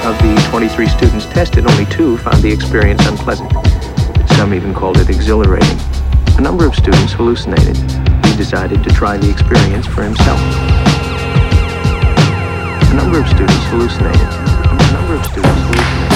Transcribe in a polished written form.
Of the 23 students tested, only 2 found the experience unpleasant. Some even called it exhilarating. A number of students hallucinated. He decided to try the experience for himself. A number of students hallucinated.